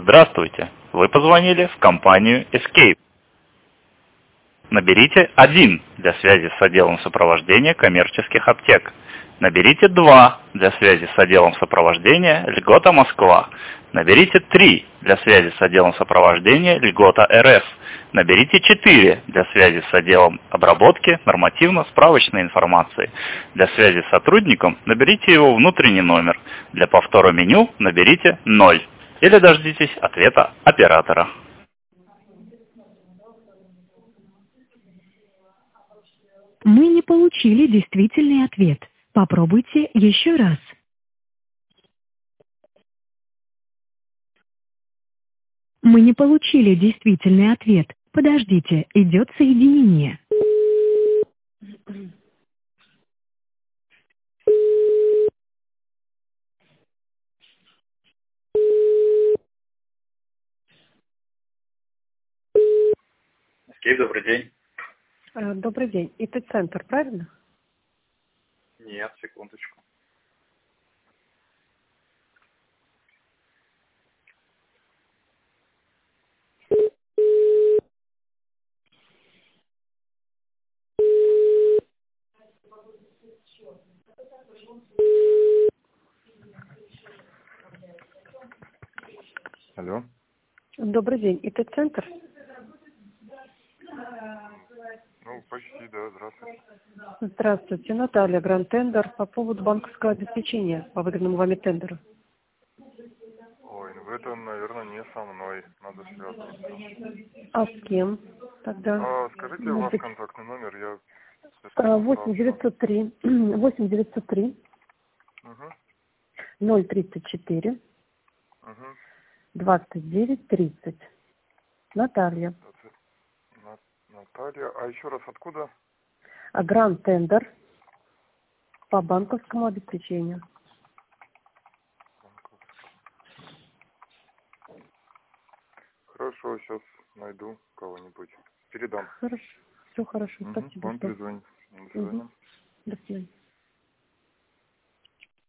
Здравствуйте! Вы позвонили в компанию Escape. Наберите 1 для связи с отделом сопровождения коммерческих аптек. Наберите 2 для связи с отделом сопровождения Льгота Москва. Наберите 3 для связи с отделом сопровождения Льгота РФ. Наберите 4 для связи с отделом обработки нормативно-справочной информации. Для связи с сотрудником наберите его внутренний номер. Для повтора меню наберите 0. Или дождитесь ответа оператора. Мы не получили действительный ответ. Попробуйте еще раз. Мы не получили действительный ответ. Подождите, идет соединение. Окей, добрый день. Добрый день. ИТ-центр, правильно? Нет, секундочку. Алло. Добрый день. ИТ-центр? Ну, почти, да, здравствуйте. Здравствуйте. Наталья, Гранд-тендер по поводу банковского обеспечения по выгодному вами тендеру. Ой, ну это, наверное, не со мной. Надо связываться. А с кем тогда? Скажите Может ваш быть, контактный номер, я... 8903 8903 Угу, 034 угу. 29 30. Наталья. Наталья, а еще раз откуда? Гранд-тендер по банковскому обеспечению. Хорошо, сейчас найду кого-нибудь. Передам. Хорошо. Все хорошо. Угу. Спасибо. Он перезвонит. До свидания. До свидания.